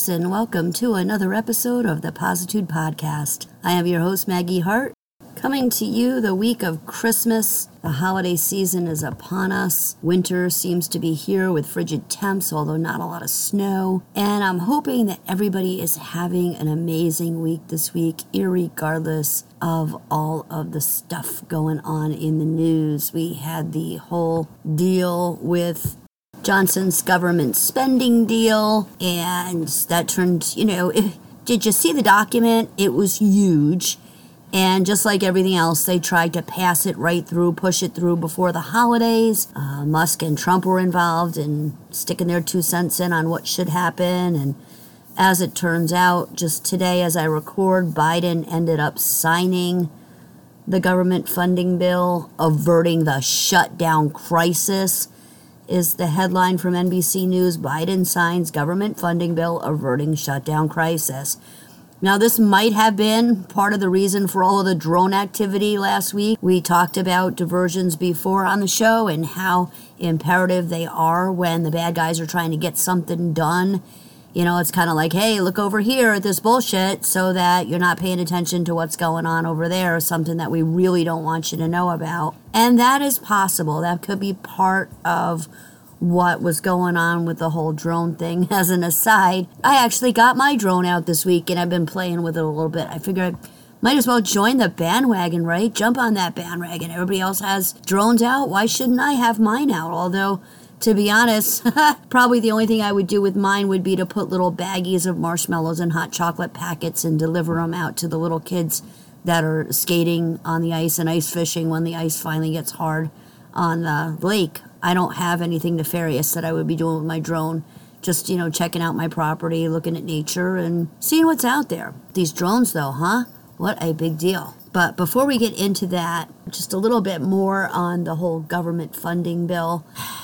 folks, and welcome to another episode of the Positude Podcast. I am your host, Maggie Hart, coming to you the week of Christmas. The holiday season is upon us. Winter seems to be here with frigid temps, although not a lot of snow. And I'm hoping that everybody is having an amazing week this week, irregardless of all of the stuff going on in the news. We had the whole deal with Johnson's government spending deal, and that turned, did you see the document? It was huge. And just like everything else, they tried to pass it right through, push it through before the holidays. Musk and Trump were involved in sticking their 2 cents in on what should happen. And as it turns out, just today as I record, Biden ended up signing the government funding bill, averting the shutdown crisis, is the headline from NBC News. Biden signs government funding bill, averting shutdown crisis. Now, this might have been part of the reason for all of the drone activity last week. We talked about diversions before on the show and how imperative they are when the bad guys are trying to get something done. It's kind of like, hey, look over here at this bullshit so that you're not paying attention to what's going on over there, something that we really don't want you to know about. And that is possible. That could be part of what was going on with the whole drone thing. As an aside, I actually got my drone out this week and I've been playing with it a little bit. I figured I might as well join the bandwagon, right? Jump on that bandwagon. Everybody else has drones out. Why shouldn't I have mine out? Although, to be honest, probably the only thing I would do with mine would be to put little baggies of marshmallows and hot chocolate packets and deliver them out to the little kids that are skating on the ice and ice fishing when the ice finally gets hard on the lake. I don't have anything nefarious that I would be doing with my drone. Just, checking out my property, looking at nature, and seeing what's out there. These drones, though, what a big deal. But before we get into that, just a little bit more on the whole government funding bill.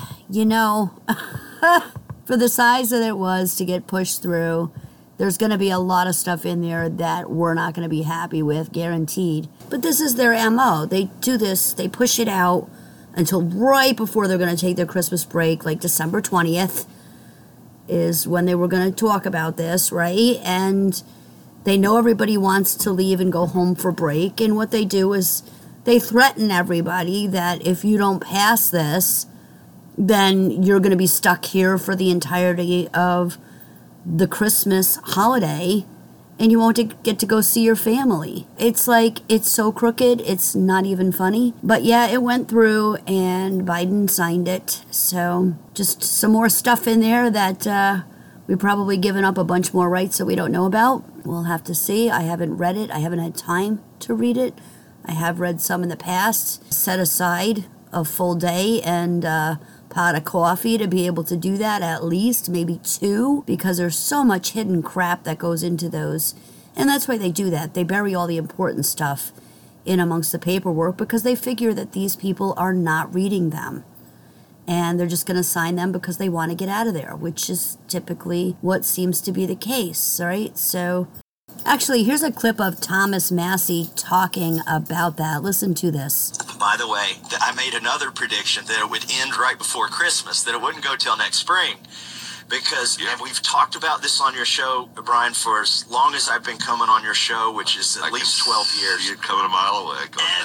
For the size that it was to get pushed through, there's going to be a lot of stuff in there that we're not going to be happy with, guaranteed. But this is their MO. They do this, they push it out until right before they're going to take their Christmas break, like December 20th is when they were going to talk about this, right? And they know everybody wants to leave and go home for break. And what they do is they threaten everybody that if you don't pass this, then you're going to be stuck here for the entirety of the Christmas holiday and you won't get to go see your family. It's so crooked, it's not even funny. But yeah, it went through and Biden signed it. So just some more stuff in there that we've probably given up a bunch more rights that we don't know about. We'll have to see. I haven't read it. I haven't had time to read it. I have read some in the past. Set aside a full day and pot of coffee to be able to do that, at least maybe 2, because there's so much hidden crap that goes into those. And that's why they do that. They bury all the important stuff in amongst the paperwork because they figure that these people are not reading them. And they're just going to sign them because they want to get out of there, which is typically what seems to be the case, right? So actually, here's a clip of Thomas Massie talking about that. Listen to this. By the way, I made another prediction that it would end right before Christmas, that it wouldn't go till next spring. Because, and we've talked about this on your show, Brian, for as long as I've been coming on your show, which is at least 12 years. You're coming a mile away.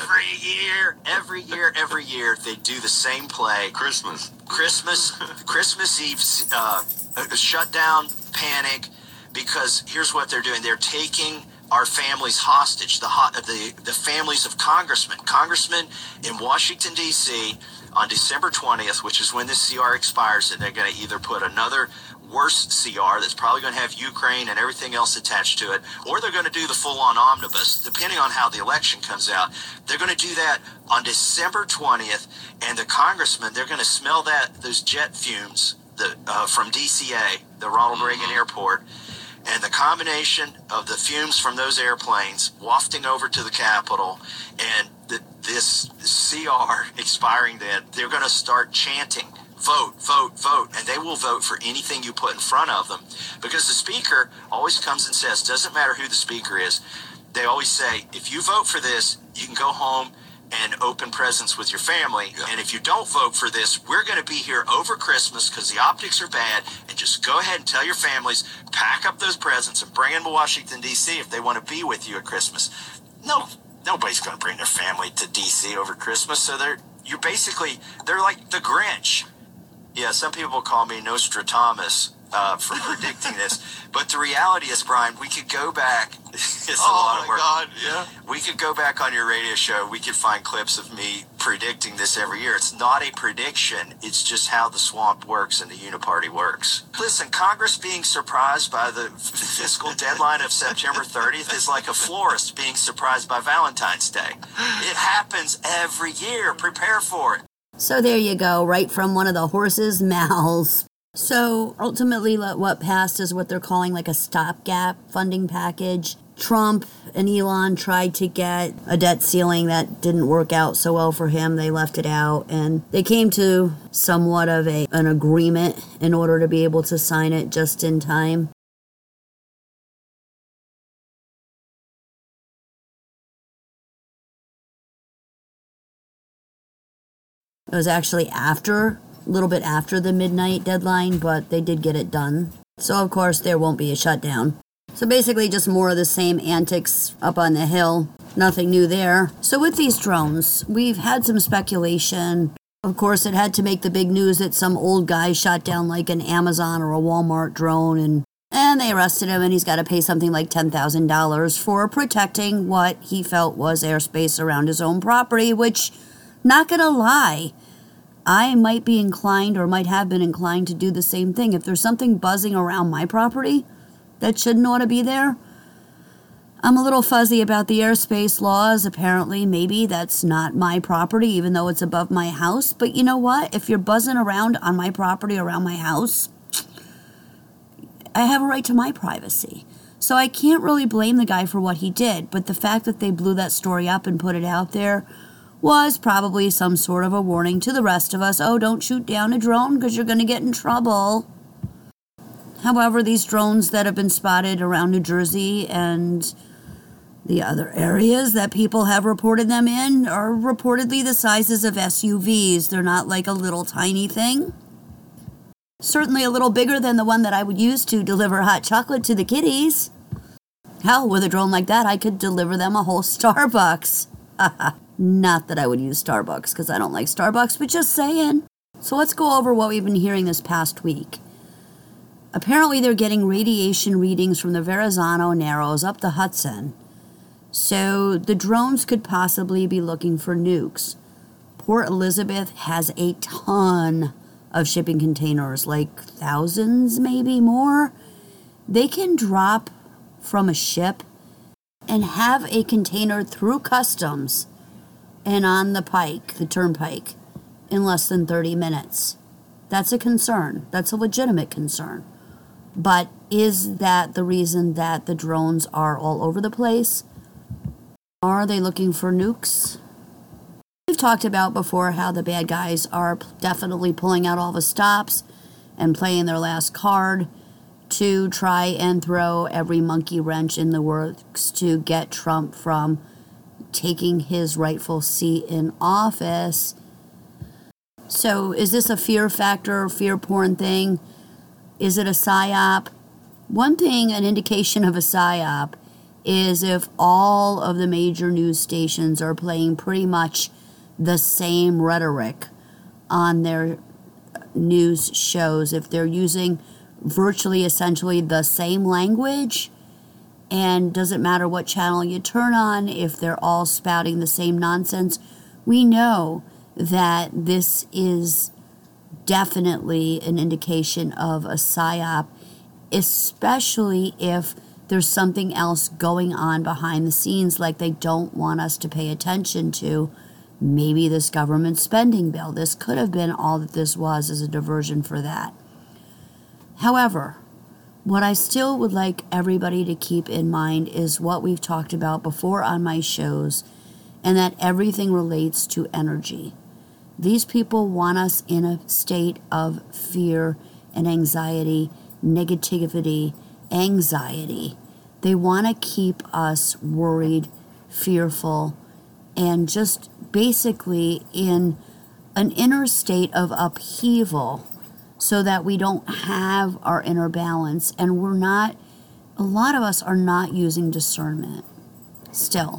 Every year, they do the same play. Christmas Eve, shutdown, panic, because here's what they're doing. They're taking our families hostage, the families of congressmen in Washington, D.C., on December 20th, which is when this CR expires, and they're going to either put another worse CR that's probably going to have Ukraine and everything else attached to it, or they're going to do the full-on omnibus, depending on how the election comes out. They're going to do that on December 20th, and the congressmen, they're going to smell those jet fumes from DCA, the Ronald Reagan Airport, and the combination of the fumes from those airplanes wafting over to the Capitol and this CR expiring, then they're going to start chanting, vote, vote, vote, and they will vote for anything you put in front of them. Because the speaker always comes and says, doesn't matter who the speaker is, they always say, if you vote for this, you can go home and open presents with your family. Yeah. And if you don't vote for this, we're going to be here over Christmas because the optics are bad. And just go ahead and tell your families, pack up those presents and bring them to Washington, D.C. if they want to be with you at Christmas. No, nobody's going to bring their family to D.C. over Christmas. So they're like the Grinch. Yeah, some people call me Nostradamus for predicting this. But the reality is, Brian, we could go back. It's a lot of work. Oh, my God, yeah. We could go back on your radio show. We could find clips of me predicting this every year. It's not a prediction. It's just how the swamp works and the uniparty works. Listen, Congress being surprised by the fiscal deadline of September 30th is like a florist being surprised by Valentine's Day. It happens every year. Prepare for it. So there you go, right from one of the horse's mouths. So ultimately what passed is what they're calling like a stopgap funding package. Trump and Elon tried to get a debt ceiling that didn't work out so well for him. They left it out, and they came to somewhat of an agreement in order to be able to sign it just in time. It was actually a little bit after the midnight deadline, but they did get it done. So, of course, there won't be a shutdown. So basically just more of the same antics up on the Hill. Nothing new there. So with these drones, we've had some speculation. Of course, it had to make the big news that some old guy shot down like an Amazon or a Walmart drone, and they arrested him, and he's got to pay something like $10,000 for protecting what he felt was airspace around his own property, which, not gonna lie, I might be inclined or might have been inclined to do the same thing. If there's something buzzing around my property that shouldn't ought to be there, I'm a little fuzzy about the airspace laws. Apparently, maybe that's not my property, even though it's above my house. But you know what? If you're buzzing around on my property around my house, I have a right to my privacy. So I can't really blame the guy for what he did. But the fact that they blew that story up and put it out there was probably some sort of a warning to the rest of us. Oh, don't shoot down a drone because you're going to get in trouble. However, these drones that have been spotted around New Jersey and the other areas that people have reported them in are reportedly the sizes of SUVs. They're not like a little tiny thing. Certainly a little bigger than the one that I would use to deliver hot chocolate to the kiddies. Hell, with a drone like that, I could deliver them a whole Starbucks. Not that I would use Starbucks because I don't like Starbucks, but just saying. So let's go over what we've been hearing this past week. Apparently, they're getting radiation readings from the Verrazano Narrows up the Hudson. So the drones could possibly be looking for nukes. Port Elizabeth has a ton of shipping containers, like thousands, maybe more. They can drop from a ship and have a container through customs and on the turnpike, in less than 30 minutes. That's a concern. That's a legitimate concern. But is that the reason that the drones are all over the place? Are they looking for nukes? We've talked about before how the bad guys are definitely pulling out all the stops and playing their last card to try and throw every monkey wrench in the works to get Trump from taking his rightful seat in office. So is this a fear factor, fear porn thing? Is it a psyop? One thing, an indication of a psyop, is if all of the major news stations are playing pretty much the same rhetoric on their news shows, if they're using virtually essentially the same language, and doesn't matter what channel you turn on, if they're all spouting the same nonsense, we know that this is definitely an indication of a psyop, especially if there's something else going on behind the scenes like they don't want us to pay attention to. Maybe this government spending bill. This could have been all that this was, as a diversion for that. However, what I still would like everybody to keep in mind is what we've talked about before on my shows, and that everything relates to energy. These people want us in a state of fear and anxiety, negativity, anxiety. They want to keep us worried, fearful, and just basically in an inner state of upheaval so that we don't have our inner balance. And a lot of us are not using discernment still.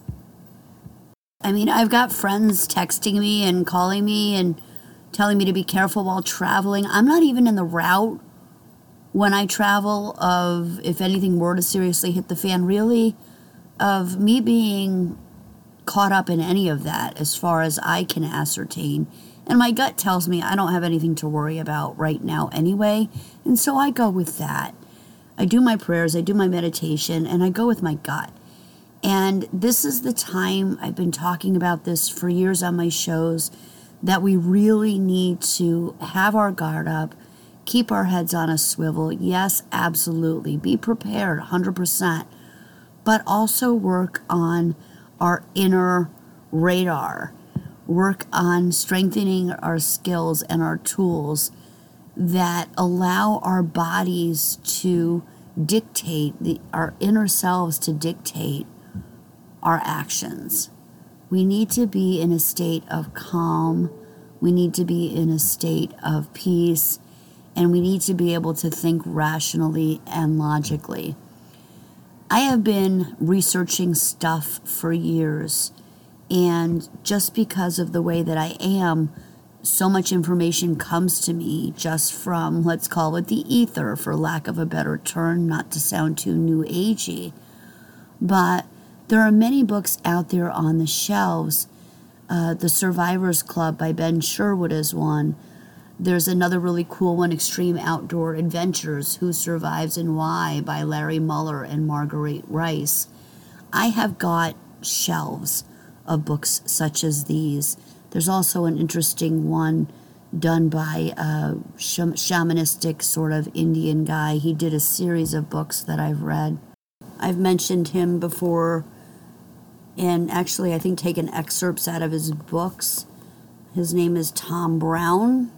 I mean, I've got friends texting me and calling me and telling me to be careful while traveling. I'm not even in the route when I travel of if anything were to seriously hit the fan, really, of me being caught up in any of that as far as I can ascertain. And my gut tells me I don't have anything to worry about right now anyway. And so I go with that. I do my prayers, I do my meditation, and I go with my gut. And this is the time, I've been talking about this for years on my shows, that we really need to have our guard up, keep our heads on a swivel. Yes, absolutely. Be prepared, 100%. But also work on our inner radar. Work on strengthening our skills and our tools that allow our bodies to dictate, our inner selves to dictate our actions. We need to be in a state of calm. We need to be in a state of peace. And we need to be able to think rationally and logically. I have been researching stuff for years. And just because of the way that I am, so much information comes to me just from, let's call it the ether, for lack of a better term, not to sound too new agey. But there are many books out there on the shelves. The Survivor's Club by Ben Sherwood is one. There's another really cool one, Extreme Outdoor Adventures, Who Survives and Why by Larry Muller and Marguerite Rice. I have got shelves of books such as these. There's also an interesting one done by a shamanistic sort of Indian guy. He did a series of books that I've read. I've mentioned him before, and actually I think taken excerpts out of his books. His name is Tom Brown.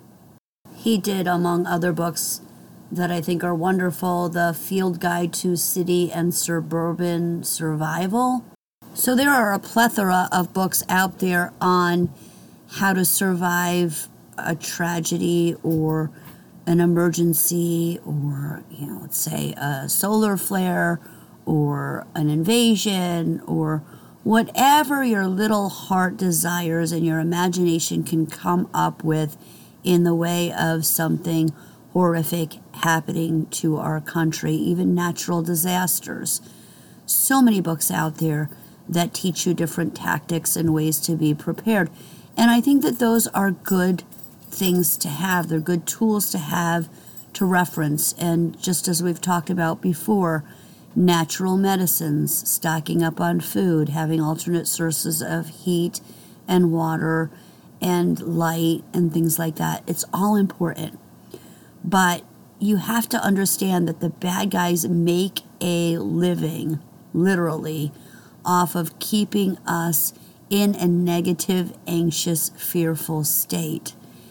He did, among other books that I think are wonderful, The Field Guide to City and Suburban Survival. So there are a plethora of books out there on how to survive a tragedy or an emergency or, let's say a solar flare or an invasion or whatever your little heart desires and your imagination can come up with in the way of something horrific happening to our country, even natural disasters. So many books out there that teach you different tactics and ways to be prepared. And I think that those are good things to have. They're good tools to have to reference. And just as we've talked about before, natural medicines, stocking up on food, having alternate sources of heat and water and light and things like that. It's all important. But you have to understand that the bad guys make a living, literally, off of keeping us in a negative, anxious, fearful state.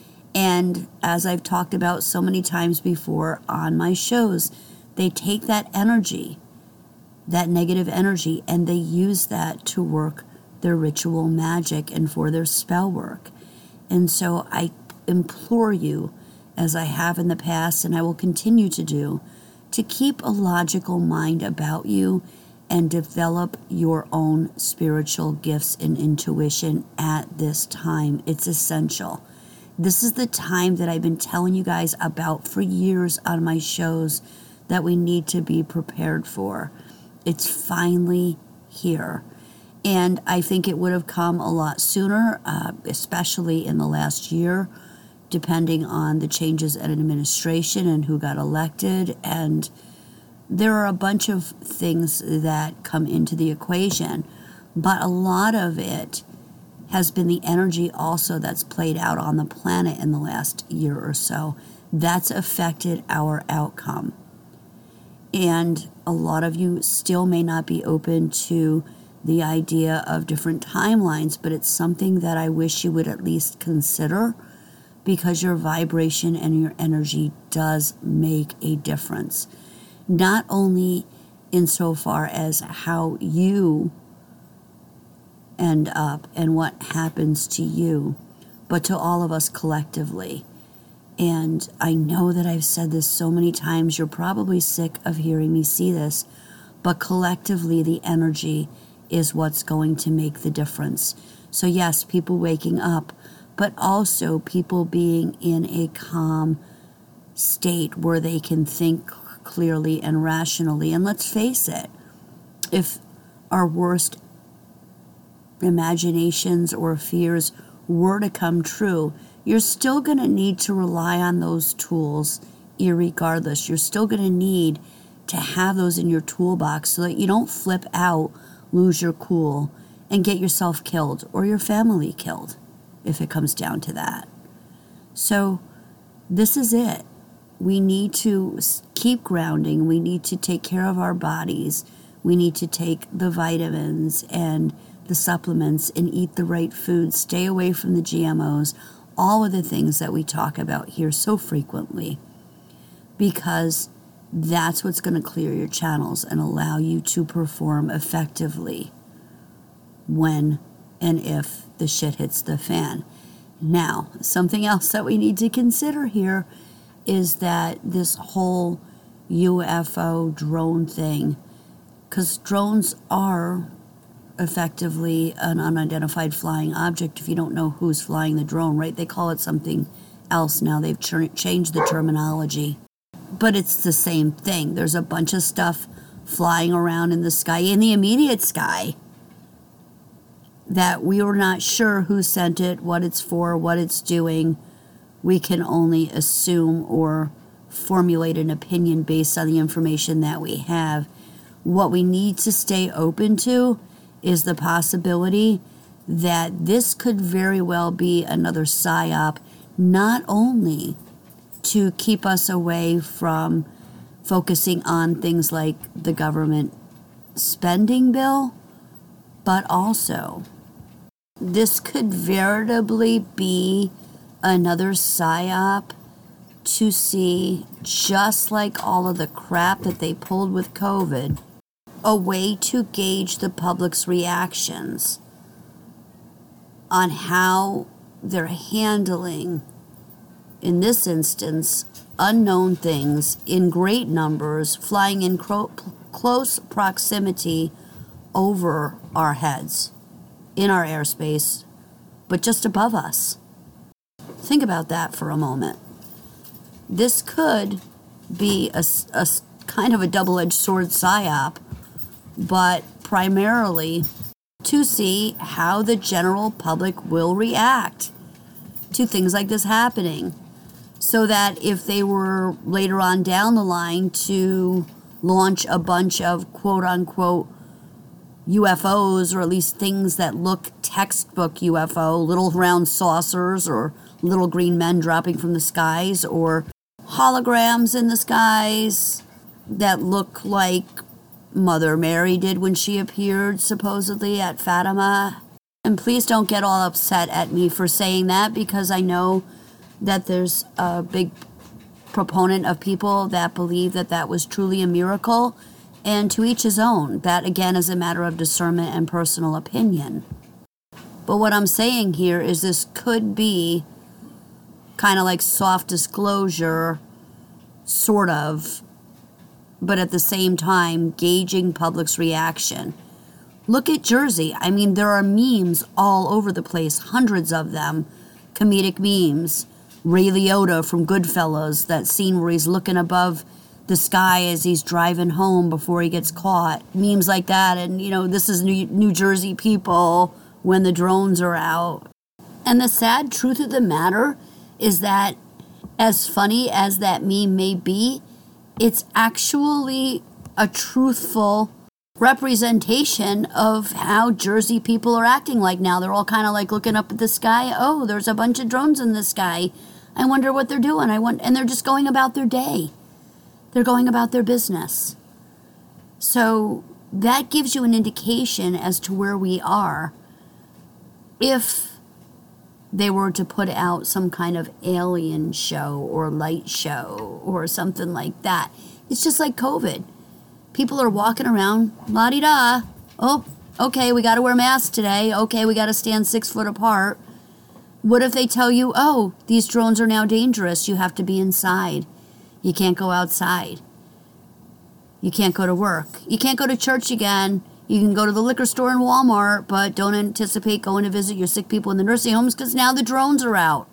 And as I've talked about so many times before on my shows, they take that energy, that negative energy, and they use that to work their ritual magic and for their spell work. And so I implore you, as I have in the past and I will continue to do, to keep a logical mind about you and develop your own spiritual gifts and intuition at this time. It's essential. This is the time that I've been telling you guys about for years on my shows that we need to be prepared for. It's finally here. And I think it would have come a lot sooner, especially in the last year, depending on the changes in administration and who got elected. And there are a bunch of things that come into the equation. But a lot of it has been the energy also that's played out on the planet in the last year or so. That's affected our outcome. And a lot of you still may not be open to the idea of different timelines, but it's something that I wish you would at least consider, because your vibration and your energy does make a difference. Not only insofar as how you end up and what happens to you, but to all of us collectively. And I know that I've said this so many times, you're probably sick of hearing me see this, but collectively the energy is what's going to make the difference. So yes, people waking up, but also people being in a calm state where they can think clearly and rationally. And let's face it, if our worst imaginations or fears were to come true, you're still going to need to rely on those tools irregardless. You're still going to need to have those in your toolbox so that you don't flip out, lose your cool, and get yourself killed or your family killed if it comes down to that. So this is it. We need to keep grounding. We need to take care of our bodies. We need to take the vitamins and the supplements and eat the right food. Stay away from the GMOs. All of the things that we talk about here so frequently, because that's what's going to clear your channels and allow you to perform effectively when and if the shit hits the fan. Now, something else that we need to consider here is that this whole UFO drone thing, because drones are effectively an unidentified flying object if you don't know who's flying the drone, right? They call it something else now. They've changed the terminology. But it's the same thing. There's a bunch of stuff flying around in the sky, in the immediate sky, that we were not sure who sent it, what it's for, what it's doing. We can only assume or formulate an opinion based on the information that we have. What we need to stay open to is the possibility that this could very well be another psyop, not only to keep us away from focusing on things like the government spending bill, but also this could veritably be another psyop to see, just like all of the crap that they pulled with COVID, a way to gauge the public's reactions on how they're handling, in this instance, unknown things in great numbers, flying in close proximity over our heads, in our airspace, but just above us. Think about that for a moment. This could be a kind of a double-edged sword psyop, but primarily to see how the general public will react to things like this happening, so that if they were later on down the line to launch a bunch of quote-unquote UFOs, or at least things that look textbook UFO, little round saucers or little green men dropping from the skies, or holograms in the skies that look like Mother Mary did when she appeared supposedly at Fatima. And please don't get all upset at me for saying that, because I know that there's a big proponent of people that believe that that was truly a miracle, and to each his own. That, again, is a matter of discernment and personal opinion. But what I'm saying here is this could be kind of like soft disclosure, sort of, but at the same time gauging public's reaction. Look at Jersey. I mean, there are memes all over the place, hundreds of them, comedic memes. Ray Liotta from Goodfellas, that scene where he's looking above the sky as he's driving home before he gets caught. Memes like that. And, you know, this is New Jersey people when the drones are out. And the sad truth of the matter is that, as funny as that meme may be, it's actually a truthful representation of how Jersey people are acting like now. They're all kind of like looking up at the sky. Oh, there's a bunch of drones in the sky. I wonder what they're doing. And they're just going about their day. They're going about their business. So that gives you an indication as to where we are. If they were to put out some kind of alien show or light show or something like that, it's just like COVID. People are walking around, la-di-da. Oh, Okay, we got to wear masks today. Okay, we got to stand 6 foot apart. What if they tell you, oh, these drones are now dangerous. You have to be inside. You can't go outside. You can't go to work. You can't go to church again. You can go to the liquor store and Walmart, but don't anticipate going to visit your sick people in the nursing homes because now the drones are out.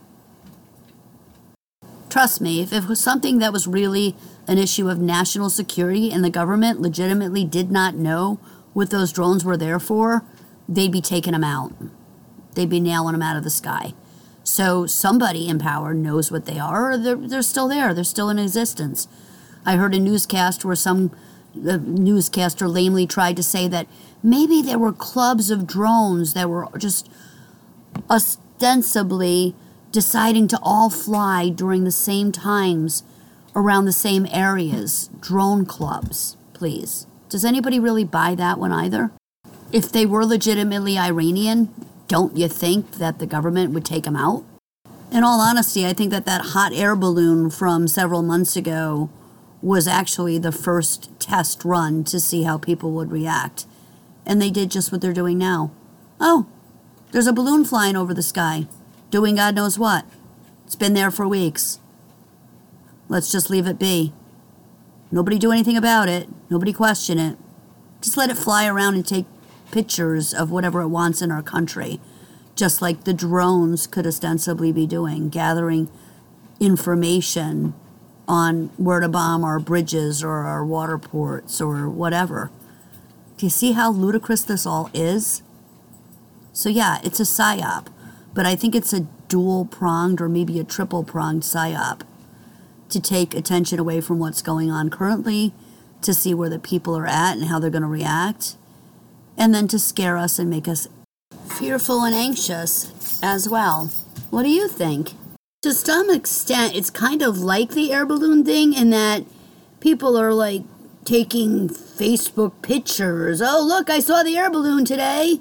Trust me, if it was something that was really an issue of national security and the government legitimately did not know what those drones were there for, they'd be taking them out. They'd be nailing them out of the sky. So somebody in power knows what they are, or they're still there. They're still in existence. I heard a newscast where the newscaster lamely tried to say that maybe there were clubs of drones that were just ostensibly deciding to all fly during the same times around the same areas. Drone clubs, please. Does anybody really buy that one either? If they were legitimately Iranian, don't you think that the government would take them out? In all honesty, I think that hot air balloon from several months ago was actually the first test run to see how people would react. And they did just what they're doing now. Oh, there's a balloon flying over the sky, doing God knows what. It's been there for weeks. Let's just leave it be. Nobody do anything about it. Nobody question it. Just let it fly around and take pictures of whatever it wants in our country. Just like the drones could ostensibly be doing, gathering information on where to bomb our bridges or our water ports or whatever. Do you see how ludicrous this all is? So yeah, it's a psyop, but I think it's a dual-pronged or maybe a triple-pronged psyop to take attention away from what's going on currently, to see where the people are at and how they're going to react, and then to scare us and make us fearful and anxious as well. What do you think? To some extent, it's kind of like the air balloon thing in that people are like taking Facebook pictures. Oh, look, I saw the air balloon today.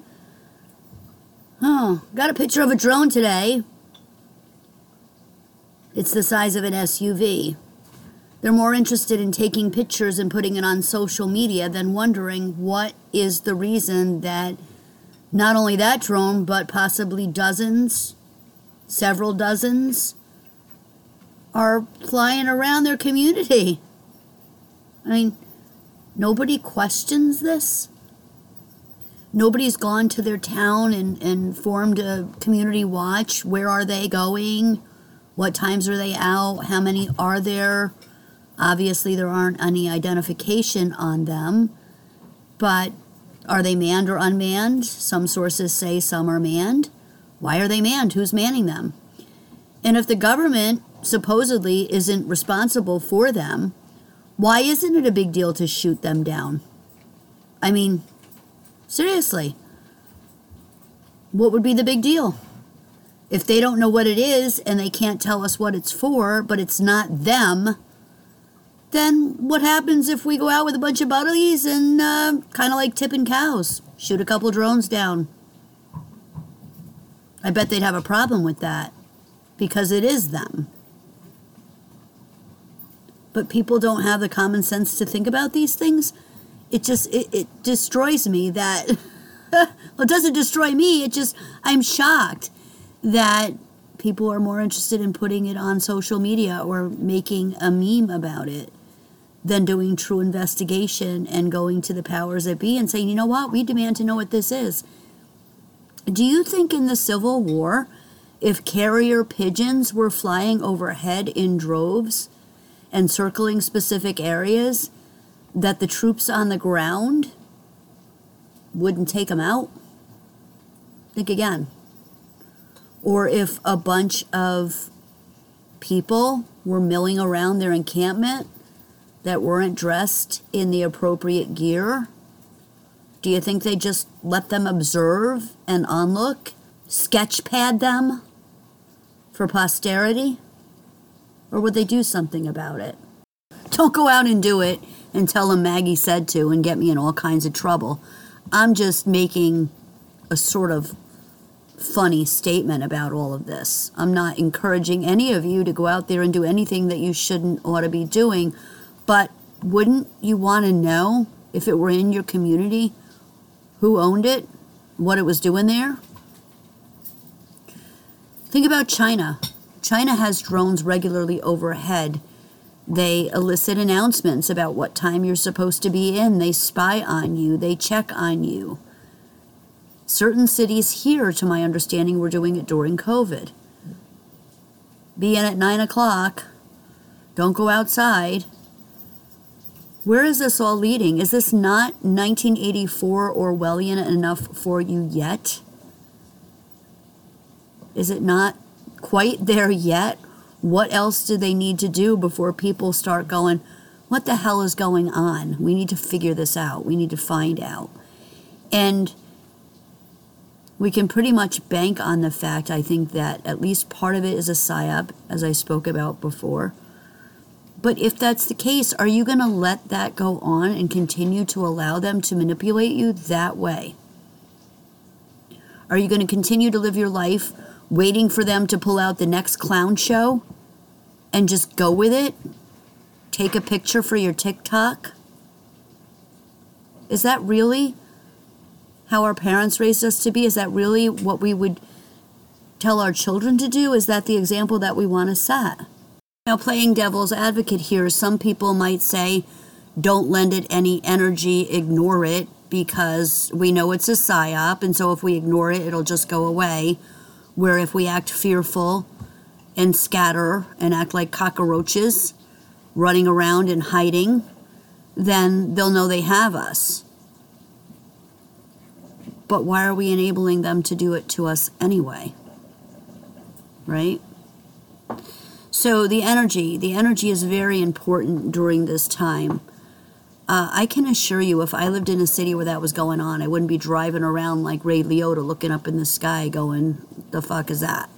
Oh, got a picture of a drone today. It's the size of an SUV. They're more interested in taking pictures and putting it on social media than wondering what is the reason that not only that drone, but possibly dozens, several dozens, are flying around their community. I mean, nobody questions this. Nobody's gone to their town and formed a community watch. Where are they going? What times are they out? How many are there? Obviously, there aren't any identification on them, but are they manned or unmanned? Some sources say some are manned. Why are they manned? Who's manning them? And if the government supposedly isn't responsible for them, why isn't it a big deal to shoot them down? I mean, seriously, what would be the big deal? If they don't know what it is and they can't tell us what it's for, but it's not them, then what happens if we go out with a bunch of buddies and kind of like tipping cows, shoot a couple drones down? I bet they'd have a problem with that because it is them. But people don't have the common sense to think about these things. It destroys me that, well, it doesn't destroy me, I'm shocked that people are more interested in putting it on social media or making a meme about it than doing true investigation and going to the powers that be and saying, you know what, we demand to know what this is. Do you think in the Civil War, if carrier pigeons were flying overhead in droves and circling specific areas, that the troops on the ground wouldn't take them out? Think again. Or if a bunch of people were milling around their encampment that weren't dressed in the appropriate gear, do you think they just let them observe and onlook, sketchpad them for posterity? Or would they do something about it? Don't go out and do it and tell them Maggie said to and get me in all kinds of trouble. I'm just making a sort of funny statement about all of this. I'm not encouraging any of you to go out there and do anything that you shouldn't ought to be doing, but wouldn't you want to know, if it were in your community, Who owned it? What it was doing there? Think about China. China has drones regularly overhead. They elicit announcements about what time you're supposed to be in. They spy on you. They check on you. Certain cities here, to my understanding, were doing it during COVID. Be in at 9 o'clock. Don't go outside. Where is this all leading? Is this not 1984 Orwellian enough for you yet? Is it not quite there yet? What else do they need to do before people start going, what the hell is going on? We need to figure this out. We need to find out. And we can pretty much bank on the fact, I think, that at least part of it is a psyop, as I spoke about before. But if that's the case, are you going to let that go on and continue to allow them to manipulate you that way? Are you going to continue to live your life waiting for them to pull out the next clown show and just go with it? Take a picture for your TikTok? Is that really how our parents raised us to be? Is that really what we would tell our children to do? Is that the example that we want to set? Now, playing devil's advocate here, some people might say, don't lend it any energy, ignore it, because we know it's a psyop, and so if we ignore it, it'll just go away. Where if we act fearful and scatter and act like cockroaches, running around and hiding, then they'll know they have us. But why are we enabling them to do it to us anyway? Right? So the energy is very important during this time. I can assure you, if I lived in a city where that was going on, I wouldn't be driving around like Ray Liotta looking up in the sky going, the fuck is that?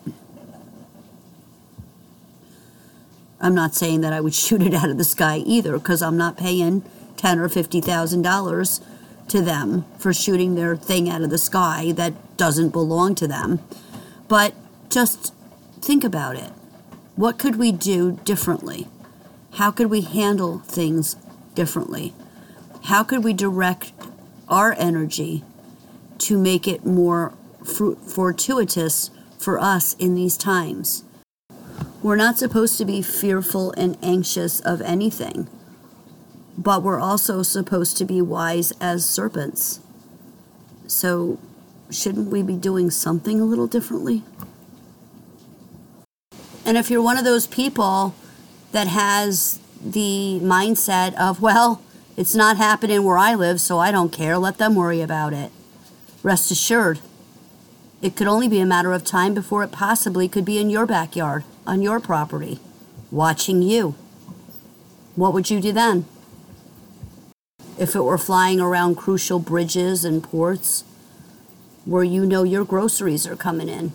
I'm not saying that I would shoot it out of the sky either, because I'm not paying $10,000 or $50,000 to them for shooting their thing out of the sky that doesn't belong to them. But just think about it. What could we do differently? How could we handle things differently? How could we direct our energy to make it more fortuitous for us in these times? We're not supposed to be fearful and anxious of anything, but we're also supposed to be wise as serpents. So shouldn't we be doing something a little differently? And if you're one of those people that has the mindset of, well, it's not happening where I live, so I don't care, let them worry about it. Rest assured, it could only be a matter of time before it possibly could be in your backyard, on your property, watching you. What would you do then? If it were flying around crucial bridges and ports where you know your groceries are coming in?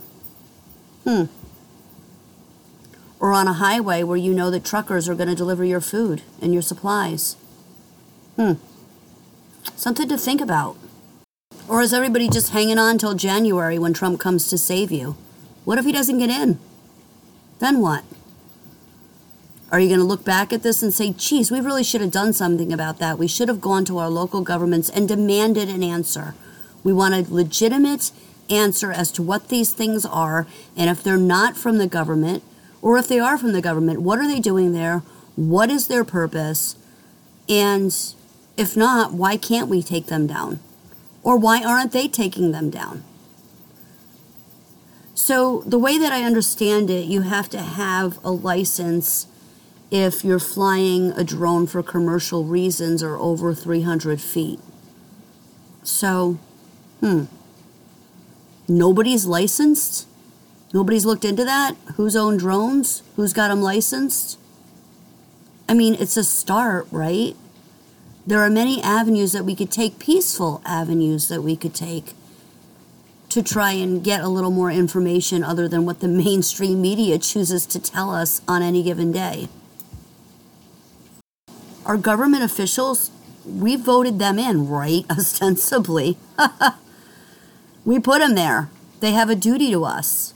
Or on a highway where you know that truckers are going to deliver your food and your supplies? Something to think about. Or is everybody just hanging on till January when Trump comes to save you? What if he doesn't get in? Then what? Are you going to look back at this and say, geez, we really should have done something about that. We should have gone to our local governments and demanded an answer. We want a legitimate answer as to what these things are, and if they're not from the government, or if they are from the government, what are they doing there? What is their purpose? And if not, why can't we take them down? Or why aren't they taking them down? So the way that I understand it, you have to have a license if you're flying a drone for commercial reasons or over 300 feet. So, nobody's licensed? Nobody's looked into that? Who's owned drones? Who's got them licensed? I mean, it's a start, right? There are many avenues that we could take, peaceful avenues that we could take to try and get a little more information other than what the mainstream media chooses to tell us on any given day. Our government officials, we voted them in, right? Ostensibly. We put them there. They have a duty to us.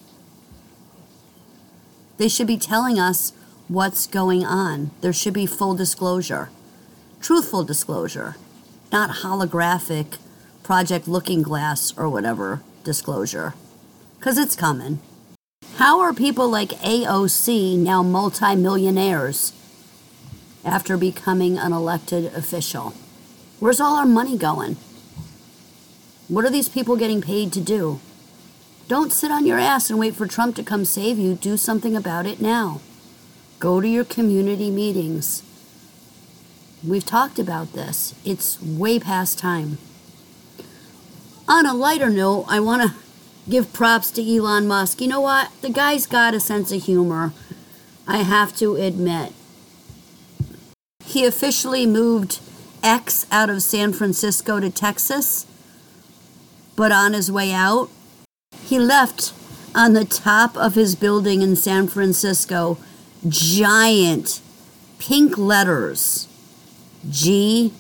They should be telling us what's going on. There should be full disclosure. Truthful disclosure. Not holographic Project Looking Glass or whatever disclosure. Because it's coming. How are people like AOC now multimillionaires after becoming an elected official? Where's all our money going? What are these people getting paid to do? Don't sit on your ass and wait for Trump to come save you. Do something about it now. Go to your community meetings. We've talked about this. It's way past time. On a lighter note, I want to give props to Elon Musk. You know what? The guy's got a sense of humor, I have to admit. He officially moved X out of San Francisco to Texas, but on his way out, he left on the top of his building in San Francisco giant pink letters, GFY.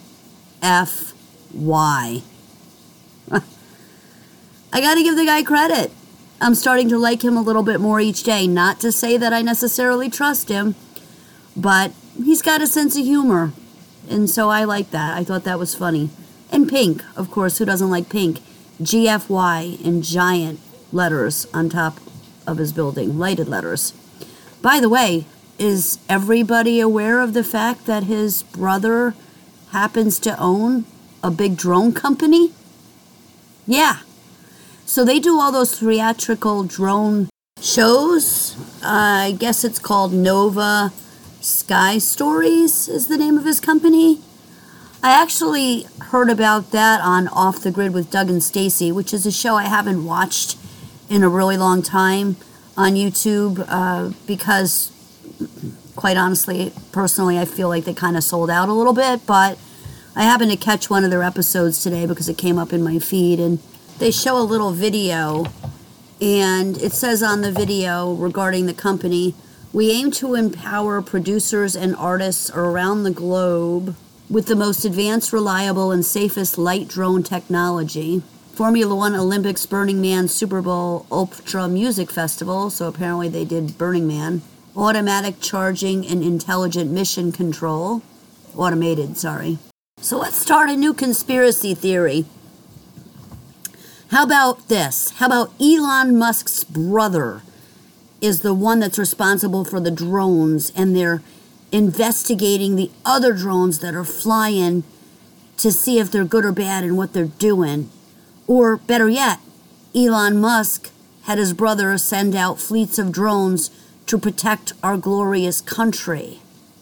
I gotta give the guy credit. I'm starting to like him a little bit more each day. Not to say that I necessarily trust him, but he's got a sense of humor. And so I like that. I thought that was funny. And pink, of course, who doesn't like pink? GFY in giant letters on top of his building, lighted letters. By the way, is everybody aware of the fact that his brother happens to own a big drone company? Yeah. So they do all those theatrical drone shows. I guess it's called Nova Sky Stories is the name of his company. I actually heard about that on Off the Grid with Doug and Stacy, which is a show I haven't watched in a really long time on YouTube because, quite honestly, personally, I feel like they kind of sold out a little bit. But I happened to catch one of their episodes today because it came up in my feed, and they show a little video, and it says on the video regarding the company, we aim to empower producers and artists around the globe with the most advanced, reliable, and safest light drone technology. Formula One, Olympics, Burning Man, Super Bowl, Ultra Music Festival, so apparently they did Burning Man, automatic charging and intelligent mission control, automated, sorry. So let's start a new conspiracy theory. How about this? How about Elon Musk's brother is the one that's responsible for the drones, and they're investigating the other drones that are flying to see if they're good or bad and what they're doing. Or better yet, Elon Musk had his brother send out fleets of drones to protect our glorious country.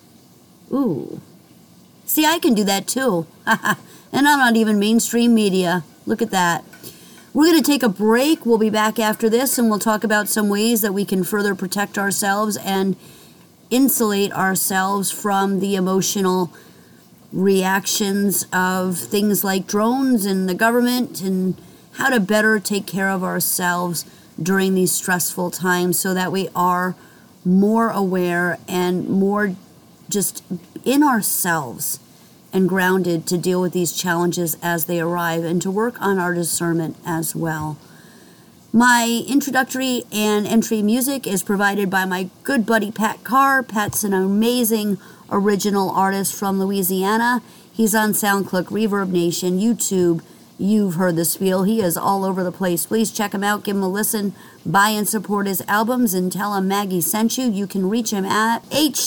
Ooh. See, I can do that too. And I'm not even mainstream media. Look at that. We're going to take a break. We'll be back after this, and we'll talk about some ways that we can further protect ourselves and insulate ourselves from the emotional reactions of things like drones and the government, and how to better take care of ourselves during these stressful times so that we are more aware and more just in ourselves and grounded to deal with these challenges as they arrive, and to work on our discernment as well. My introductory and entry music is provided by my good buddy Pat Carr. Pat's an amazing original artist from Louisiana. He's on SoundCloud, Reverb Nation, YouTube. You've heard the spiel. He is all over the place. Please check him out, give him a listen, buy and support his albums, and tell him Maggie sent you. You can reach him at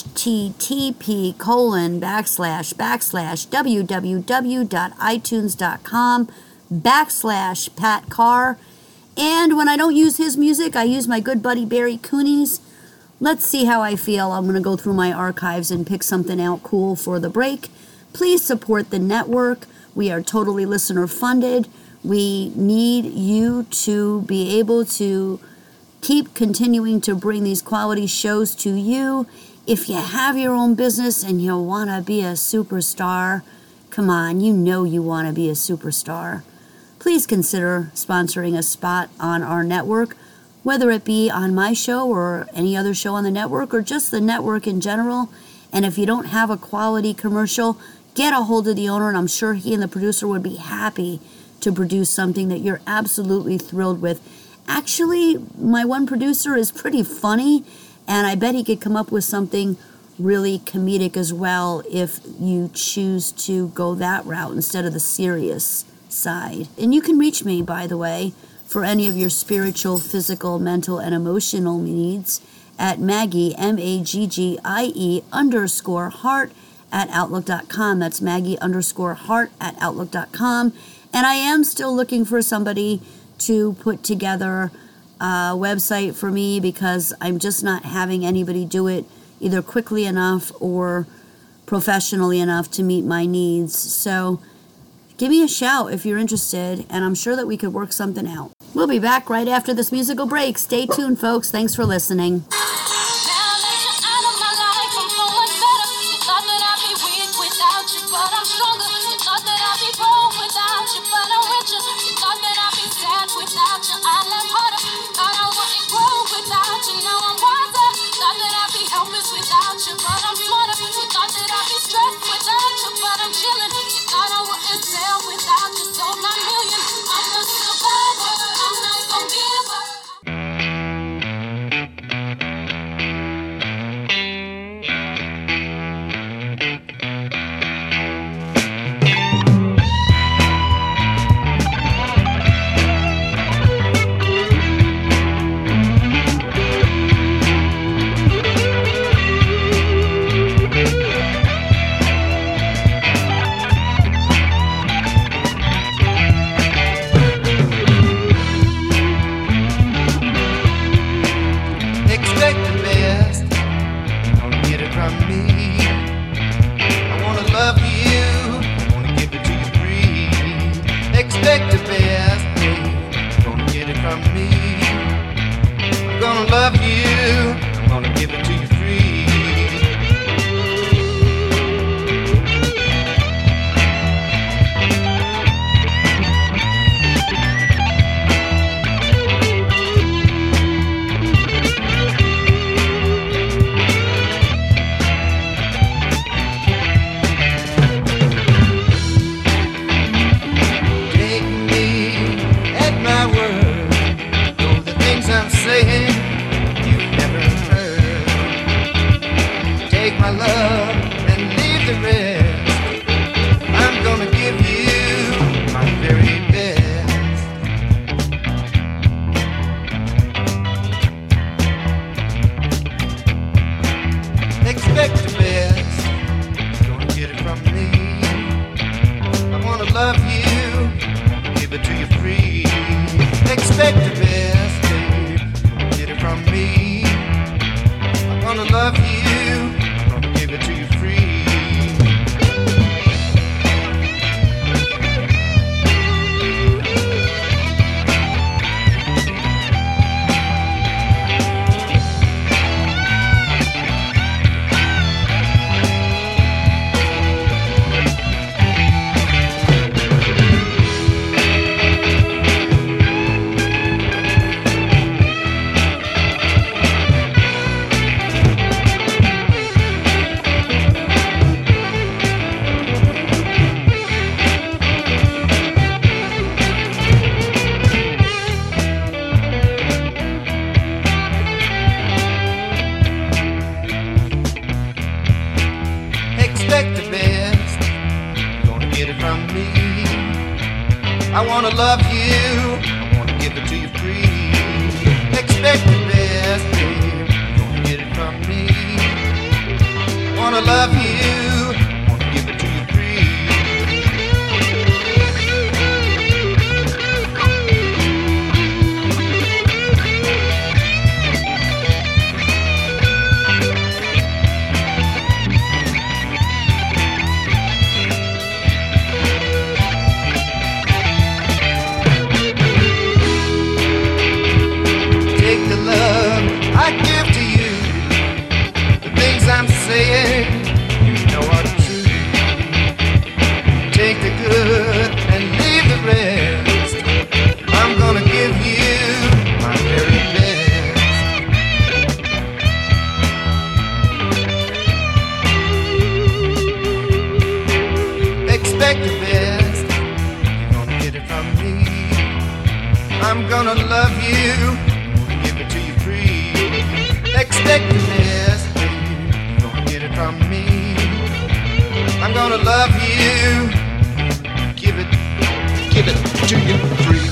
http://www.itunes.com/Pat Carr. And when I don't use his music, I use my good buddy Barry Cooney's. Let's see how I feel. I'm going to go through my archives and pick something out cool for the break. Please support the network. We are totally listener funded. We need you to be able to keep continuing to bring these quality shows to you. If you have your own business and you want to be a superstar, come on, you know you want to be a superstar. Please consider sponsoring a spot on our network, whether it be on my show or any other show on the network, or just the network in general. And if you don't have a quality commercial, get a hold of the owner, and I'm sure he and the producer would be happy to produce something that you're absolutely thrilled with. Actually, my one producer is pretty funny, and I bet he could come up with something really comedic as well if you choose to go that route instead of the serious side. And you can reach me, by the way, for any of your spiritual, physical, mental, and emotional needs at Maggie, MAGGIE _heart at outlook.com. That's Maggie _heart at outlook.com. And I am still looking for somebody to put together a website for me because I'm just not having anybody do it either quickly enough or professionally enough to meet my needs. So give me a shout if you're interested, and I'm sure that we could work something out. We'll be back right after this musical break. Stay tuned, folks. Thanks for listening. I'm gonna love you, give it to you free. Expect the best, baby, gonna get it from me. I'm gonna love you, give it to give it to you free.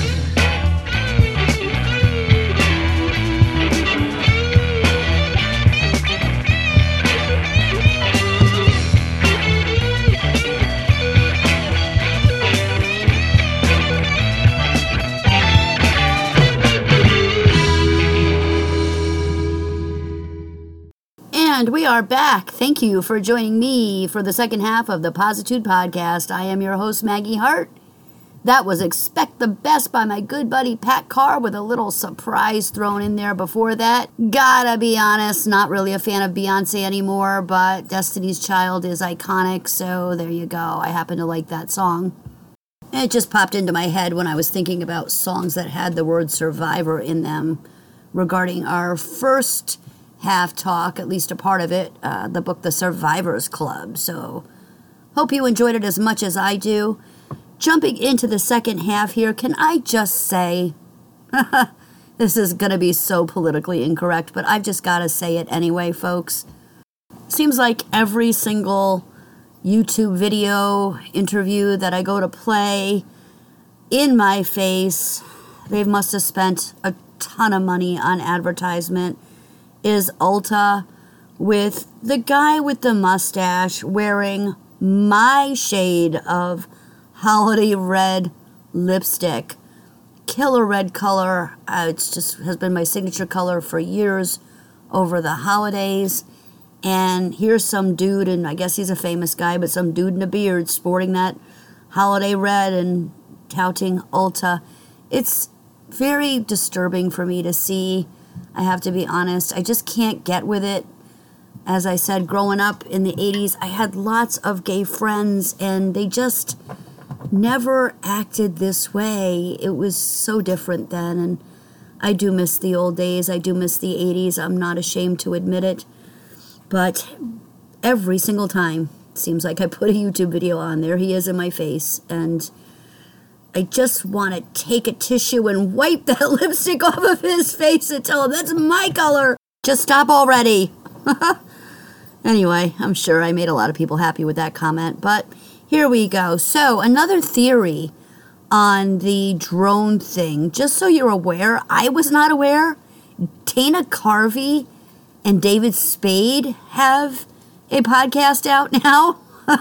And we are back. Thank you for joining me for the second half of the Positude Podcast. I am your host, Maggie Hart. That was Expect the Best by my good buddy Pat Carr with a little surprise thrown in there before that. Gotta be honest, not really a fan of Beyonce anymore, but Destiny's Child is iconic, so there you go. I happen to like that song. It just popped into my head when I was thinking about songs that had the word survivor in them regarding our first half talk, at least a part of it, the book The Survivors Club. So hope you enjoyed it as much as I do. Jumping into the second half here, can I just say, this is going to be so politically incorrect, but I've just got to say it anyway, folks. Seems like every single YouTube video interview that I go to play in my face, they must have spent a ton of money on advertisement, is Ulta with the guy with the mustache wearing my shade of holiday red lipstick. Killer red color. It's just has been my signature color for years over the holidays. And here's some dude, and I guess he's a famous guy, but some dude in a beard sporting that holiday red and touting Ulta. It's very disturbing for me to see. I have to be honest. I just can't get with it. As I said, growing up in the 80s, I had lots of gay friends, and they just never acted this way. It was so different then, and I do miss the old days. I do miss the 80s. I'm not ashamed to admit it. But every single time, it seems like I put a YouTube video on, there he is in my face, and I just want to take a tissue and wipe that lipstick off of his face and tell him, that's my color. Just stop already. Anyway, I'm sure I made a lot of people happy with that comment, but here we go. So, another theory on the drone thing. Just so you're aware, I was not aware. Dana Carvey and David Spade have a podcast out now.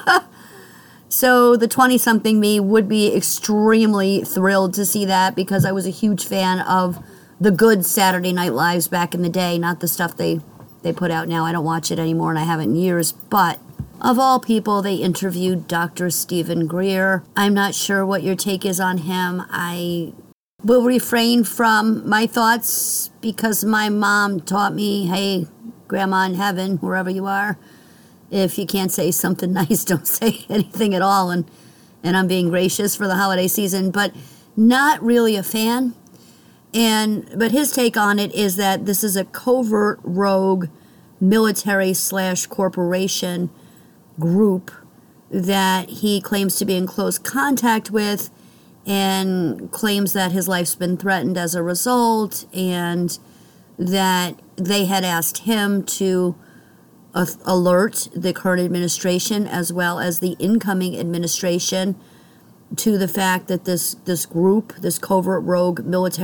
So the 20-something me would be extremely thrilled to see that, because I was a huge fan of the good Saturday Night Lives back in the day, not the stuff they put out now. I don't watch it anymore, and I haven't in years. But of all people, they interviewed Dr. Stephen Greer. I'm not sure what your take is on him. I will refrain from my thoughts because my mom taught me, hey, Grandma in heaven, wherever you are, if you can't say something nice, don't say anything at all. And I'm being gracious for the holiday season, but not really a fan. But his take on it is that this is a covert rogue military/corporation group that he claims to be in close contact with, and claims that his life's been threatened as a result, and that they had asked him to alert the current administration as well as the incoming administration to the fact that this group, this covert rogue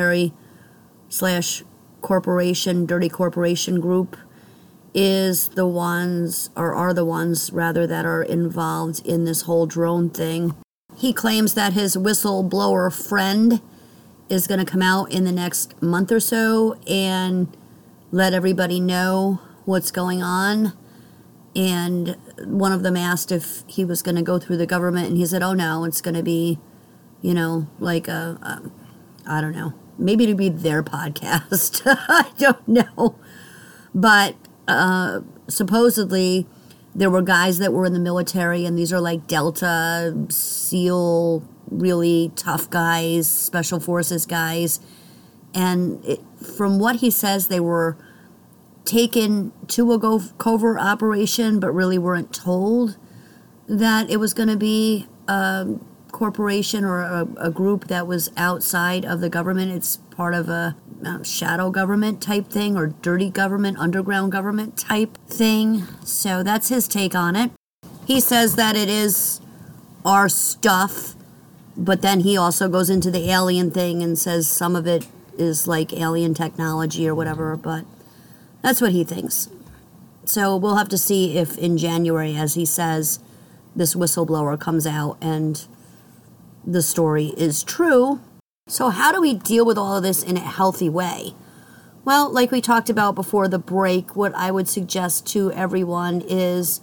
military/corporation, dirty corporation group, is the ones, or are the ones rather, that are involved in this whole drone thing. He claims that his whistleblower friend is going to come out in the next month or so and let everybody know what's going on. And one of them asked if he was going to go through the government, and he said, oh no, it's going to be, like I don't know, maybe it'd be their podcast. I don't know. But supposedly there were guys that were in the military, and these are like Delta, SEAL, really tough guys, Special Forces guys. And from what he says, they were taken to a covert operation, but really weren't told that it was going to be a corporation or a group that was outside of the government. It's part of a shadow government type thing, or dirty government, underground government type thing. So that's his take on it. He says that it is our stuff, But then he also goes into the alien thing and says some of it is like alien technology or whatever, but that's what he thinks. So we'll have to see if in January, as he says, this whistleblower comes out and the story is true. So how do we deal with all of this in a healthy way? Well, like we talked about before the break, what I would suggest to everyone is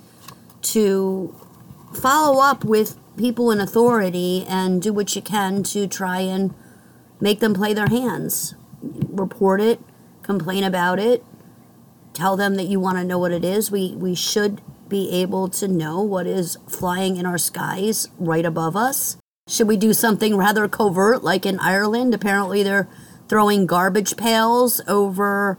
to follow up with people in authority and do what you can to try and make them play their hands. Report it, complain about it, tell them that you want to know what it is. We should be able to know what is flying in our skies right above us. Should we do something rather covert, like in Ireland? Apparently they're throwing garbage pails over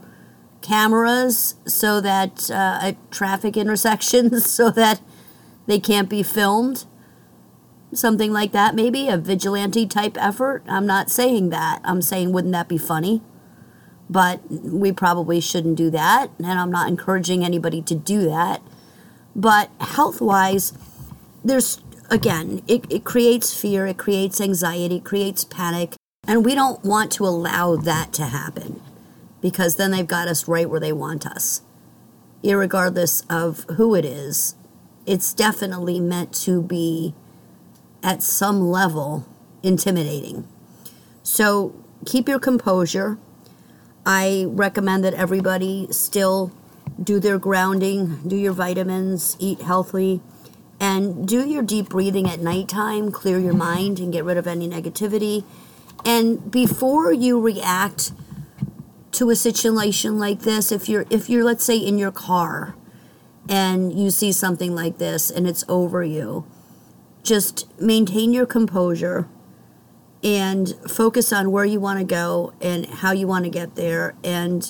cameras so that at traffic intersections so that they can't be filmed. Something like that, maybe a vigilante type effort. I'm not saying that. I'm saying, wouldn't that be funny? But we probably shouldn't do that, and I'm not encouraging anybody to do that. But health-wise, there's, again, it creates fear, it creates anxiety, it creates panic, and we don't want to allow that to happen, because then they've got us right where they want us. Irregardless of who it is, it's definitely meant to be at some level intimidating. So keep your composure. I recommend that everybody still do their grounding, do your vitamins, eat healthily, and do your deep breathing at nighttime, clear your mind and get rid of any negativity. And before you react to a situation like this, if you're let's say in your car and you see something like this and it's over you, just maintain your composure and focus on where you want to go and how you want to get there. And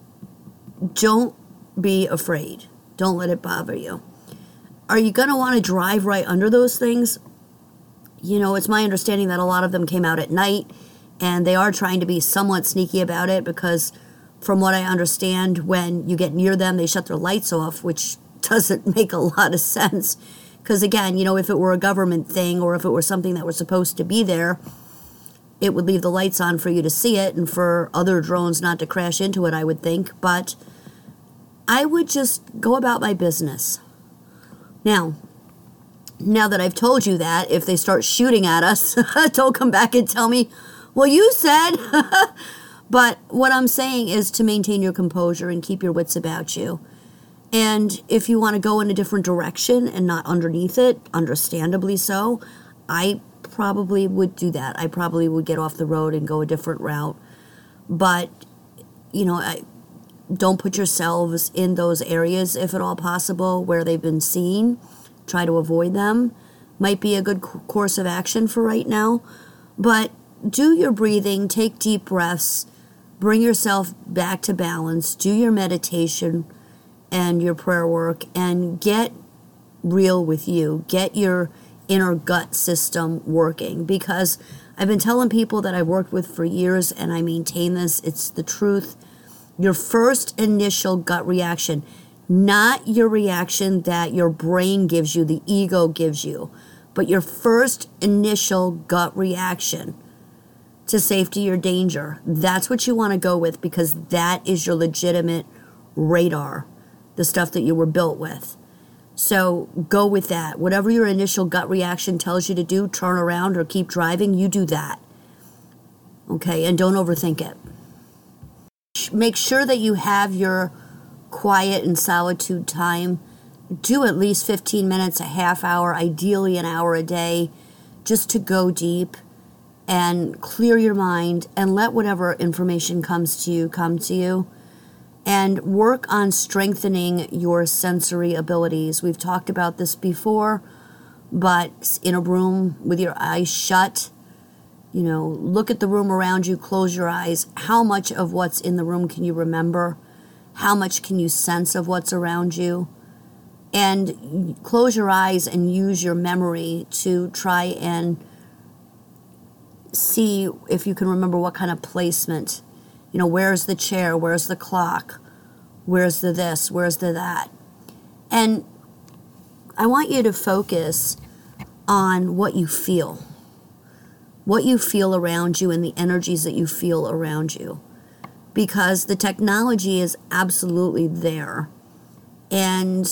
don't be afraid. Don't let it bother you. Are you going to want to drive right under those things? You know, it's my understanding that a lot of them came out at night, and they are trying to be somewhat sneaky about it because from what I understand, when you get near them, they shut their lights off, which doesn't make a lot of sense. Because again, you know, if it were a government thing or if it were something that was supposed to be there, it would leave the lights on for you to see it and for other drones not to crash into it, I would think. But I would just go about my business. Now that I've told you that, if they start shooting at us, don't come back and tell me, well, you said. But what I'm saying is to maintain your composure and keep your wits about you. And if you want to go in a different direction and not underneath it, understandably so, I probably would do that. I probably would get off the road and go a different route. But, you know, don't put yourselves in those areas, if at all possible, where they've been seen. Try to avoid them. Might be a good course of action for right now. But do your breathing, take deep breaths, bring yourself back to balance, do your meditation and your prayer work, and get real with you. Get your inner gut system working, because I've been telling people that I've worked with for years, and I maintain this, it's the truth. Your first initial gut reaction, not your reaction that your brain gives you, the ego gives you, but your first initial gut reaction to safety or danger, that's what you want to go with, because that is your legitimate radar, the stuff that you were built with. So go with that. Whatever your initial gut reaction tells you to do, turn around or keep driving, you do that. Okay, and don't overthink it. Make sure that you have your quiet and solitude time. Do at least 15 minutes, a half hour, ideally an hour a day, just to go deep and clear your mind and let whatever information comes to you come to you. And work on strengthening your sensory abilities. We've talked about this before, but in a room with your eyes shut, you know, look at the room around you, close your eyes. How much of what's in the room can you remember? How much can you sense of what's around you? And close your eyes and use your memory to try and see if you can remember what kind of placement. You know, where's the chair? Where's the clock? Where's the this? Where's the that? And I want you to focus on what you feel. what you feel around you and the energies that you feel around you. Because the technology is absolutely there. And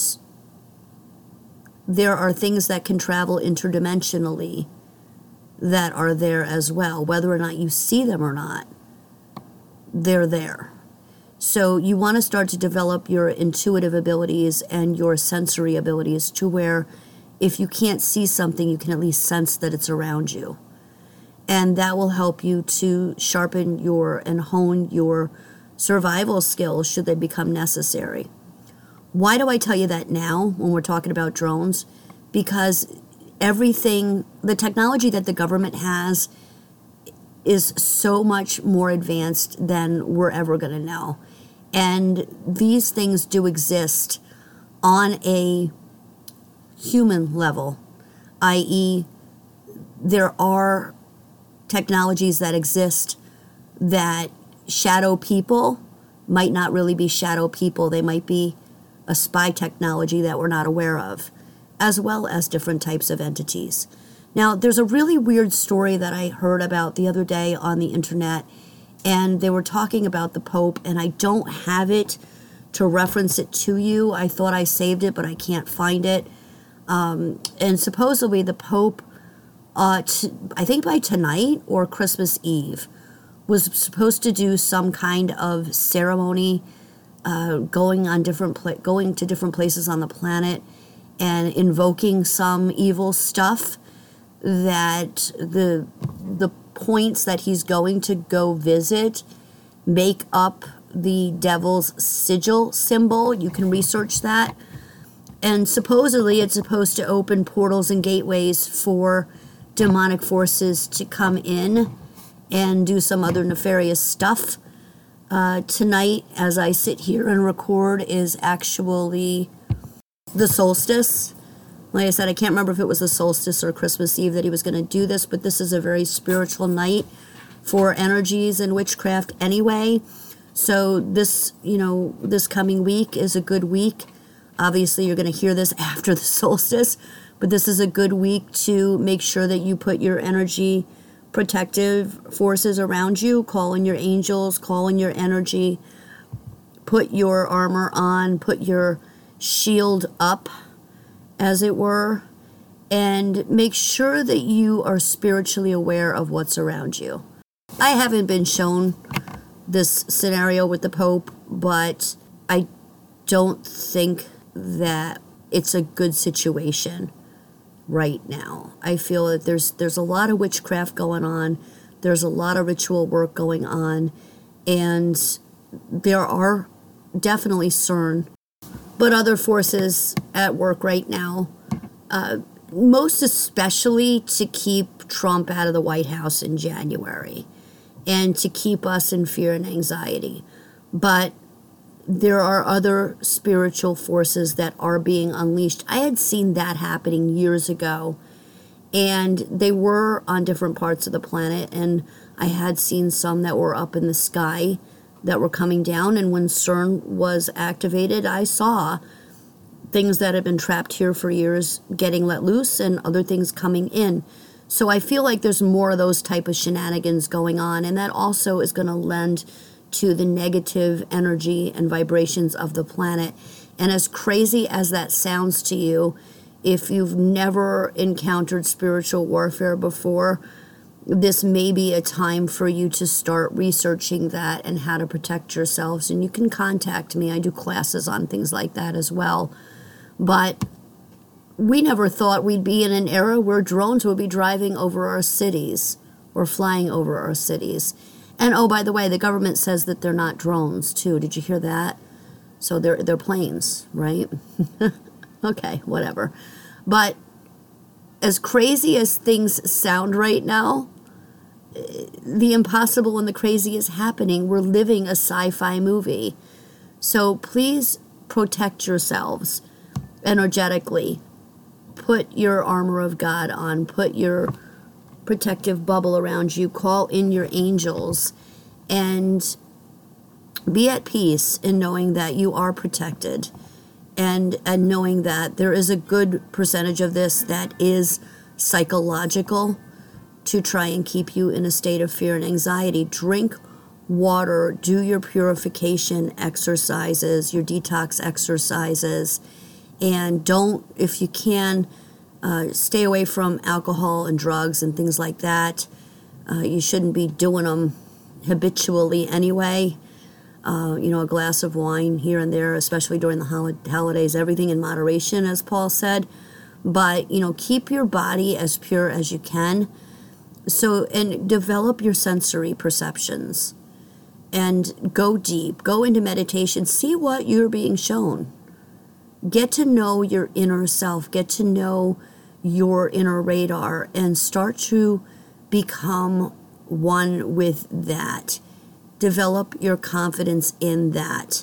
there are things that can travel interdimensionally that are there as well. Whether or not you see them or not, they're there. So you want to start to develop your intuitive abilities and your sensory abilities to where if you can't see something, you can at least sense that it's around you. And that will help you to sharpen and hone your survival skills should they become necessary. Why do I tell you that now when we're talking about drones? Because everything, the technology that the government has is so much more advanced than we're ever going to know. And these things do exist on a human level, i.e., there are technologies that exist that shadow people might not really be shadow people. They might be a spy technology that we're not aware of, as well as different types of entities. Now, there's a really weird story that I heard about the other day on the internet, and they were talking about the Pope, and I don't have it to reference it to you. I thought I saved it, but I can't find it. And supposedly the Pope, I think by tonight or Christmas Eve, was supposed to do some kind of ceremony, going to different places on the planet and invoking some evil stuff that the points that he's going to go visit make up the devil's sigil symbol. You can research that. And supposedly it's supposed to open portals and gateways for demonic forces to come in and do some other nefarious stuff. Tonight, as I sit here and record, is actually the solstice. Like I said, I can't remember if it was the solstice or Christmas Eve that he was going to do this, but this is a very spiritual night for energies and witchcraft anyway. So this coming week is a good week. Obviously, you're going to hear this after the solstice, but this is a good week to make sure that you put your energy protective forces around you, call in your angels, call in your energy, put your armor on, put your shield up, as it were, and make sure that you are spiritually aware of what's around you. I haven't been shown this scenario with the Pope, but I don't think that it's a good situation right now. I feel that there's a lot of witchcraft going on. There's a lot of ritual work going on, and there are definitely CERN, but other forces at work right now, most especially to keep Trump out of the White House in January and to keep us in fear and anxiety. But there are other spiritual forces that are being unleashed. I had seen that happening years ago, and they were on different parts of the planet, and I had seen some that were up in the sky that were coming down, and when CERN was activated, I saw things that had been trapped here for years getting let loose and other things coming in. So I feel like there's more of those type of shenanigans going on, and that also is going to lend to the negative energy and vibrations of the planet. And as crazy as that sounds to you, if you've never encountered spiritual warfare before, this may be a time for you to start researching that and how to protect yourselves. And you can contact me. I do classes on things like that as well. But we never thought we'd be in an era where drones would be driving over our cities or flying over our cities. And oh, by the way, the government says that they're not drones too. Did you hear that? So they're planes, right? Okay, whatever. But as crazy as things sound right now, the impossible and the crazy is happening. We're living a sci-fi movie. So please protect yourselves energetically. Put your armor of God on. Put your protective bubble around you. Call in your angels and be at peace in knowing that you are protected and knowing that there is a good percentage of this that is psychological to try and keep you in a state of fear and anxiety. Drink water, do your purification exercises, your detox exercises, and don't, if you can, stay away from alcohol and drugs and things like that. You shouldn't be doing them habitually anyway. A glass of wine here and there, especially during the holidays, everything in moderation, as Paul said. But, keep your body as pure as you can. So, and develop your sensory perceptions and go deep, go into meditation, see what you're being shown. Get to know your inner self, get to know your inner radar, and start to become one with that. Develop your confidence in that.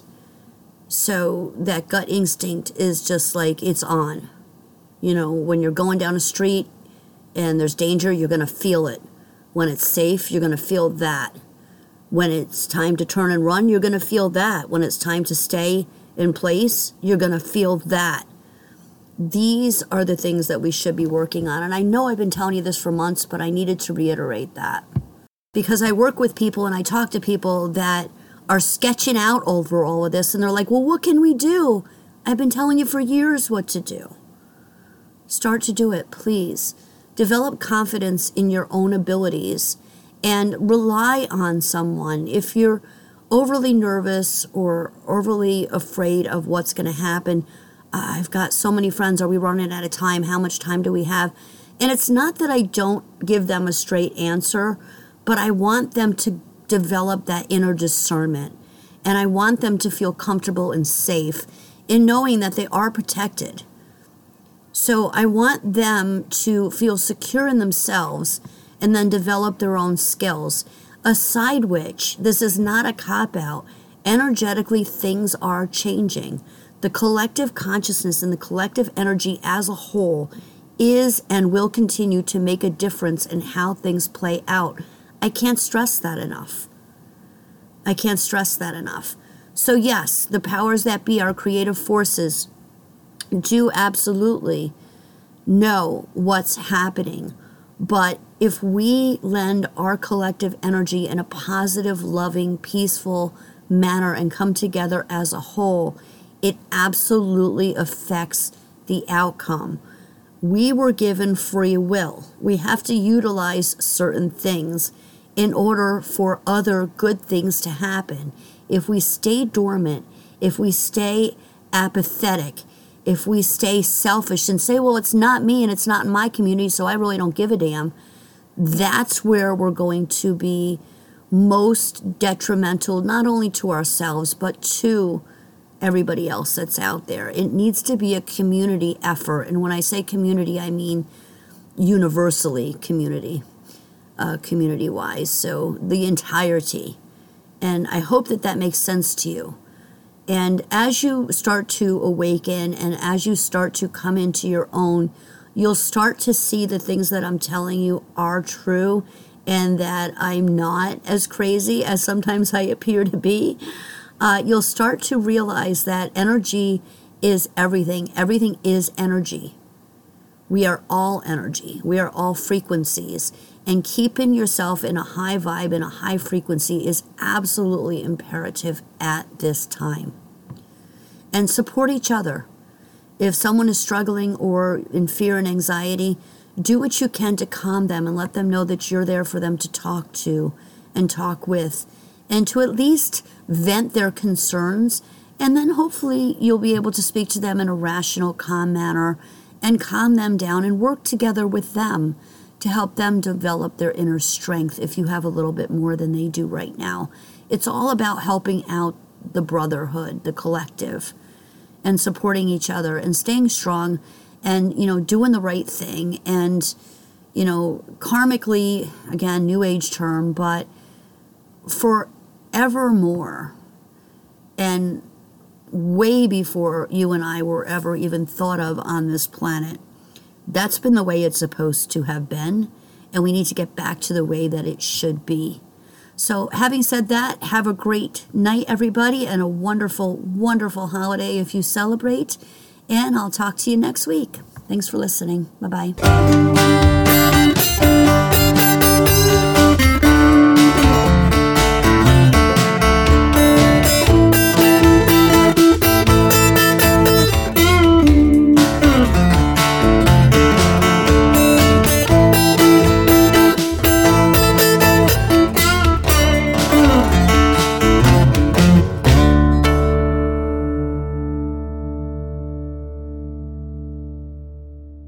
So that gut instinct is just like it's on. When you're going down a street and there's danger, you're going to feel it. When it's safe, you're going to feel that. When it's time to turn and run, you're going to feel that. When it's time to stay in place, you're going to feel that. These are the things that we should be working on. And I know I've been telling you this for months, but I needed to reiterate that. Because I work with people and I talk to people that are sketching out over all of this. And they're like, well, what can we do? I've been telling you for years what to do. Start to do it, please. Develop confidence in your own abilities and rely on someone. If you're overly nervous or overly afraid of what's going to happen, I've got so many friends. Are we running out of time? How much time do we have? And it's not that I don't give them a straight answer, but I want them to develop that inner discernment. And I want them to feel comfortable and safe in knowing that they are protected. So I want them to feel secure in themselves and then develop their own skills. Aside which, this is not a cop-out. Energetically, things are changing. The collective consciousness and the collective energy as a whole is and will continue to make a difference in how things play out. I can't stress that enough. So yes, the powers that be, our creative forces, do absolutely know what's happening. But if we lend our collective energy in a positive, loving, peaceful manner and come together as a whole, it absolutely affects the outcome. We were given free will. We have to utilize certain things in order for other good things to happen. If we stay dormant, if we stay apathetic, if we stay selfish and say, well, it's not me and it's not in my community, so I really don't give a damn, that's where we're going to be most detrimental, not only to ourselves, but to everybody else that's out there. It needs to be a community effort. And when I say community, I mean universally community-wise, so the entirety. And I hope that makes sense to you. And as you start to awaken and as you start to come into your own, you'll start to see the things that I'm telling you are true and that I'm not as crazy as sometimes I appear to be. You'll start to realize that energy is everything. Everything is energy. We are all energy. We are all frequencies. And keeping yourself in a high vibe and a high frequency is absolutely imperative at this time. And support each other. If someone is struggling or in fear and anxiety, do what you can to calm them and let them know that you're there for them to talk to and talk with, and to at least vent their concerns. And then hopefully you'll be able to speak to them in a rational, calm manner and calm them down and work together with them to help them develop their inner strength if you have a little bit more than they do right now. It's all about helping out the brotherhood, the collective, and supporting each other and staying strong and, doing the right thing. And, karmically, again, new age term, but forevermore and way before you and I were ever even thought of on this planet, that's been the way it's supposed to have been, and we need to get back to the way that it should be. So having said that, have a great night, everybody, and a wonderful, wonderful holiday if you celebrate, and I'll talk to you next week. Thanks for listening. Bye-bye.